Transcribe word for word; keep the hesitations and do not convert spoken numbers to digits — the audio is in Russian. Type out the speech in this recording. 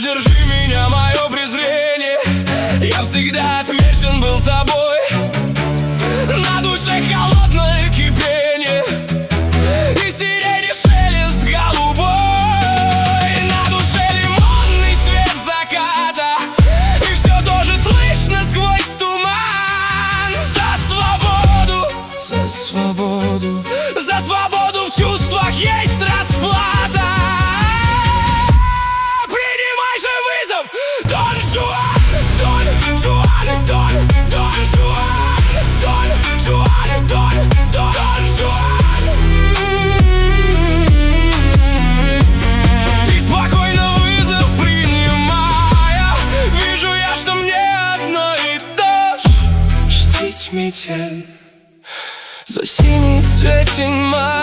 удержи меня, мое презрение. Я всегда отмечен был тобой. На душе холодное кипение и сирени шелест голубой. На душе лимонный свет заката, и все тоже слышно сквозь туман. За свободу, за свободу, за свободу в чувствах есть расплата. Принимай же вызов, Дон Жуан, Дон Жуан, Дон, Дон Жуан, Дон Жуан, Дон, Дон Жуан. Ты спокойно вызов принимая, вижу я, что мне одно и то же. Ждите метель за синий цветень мая.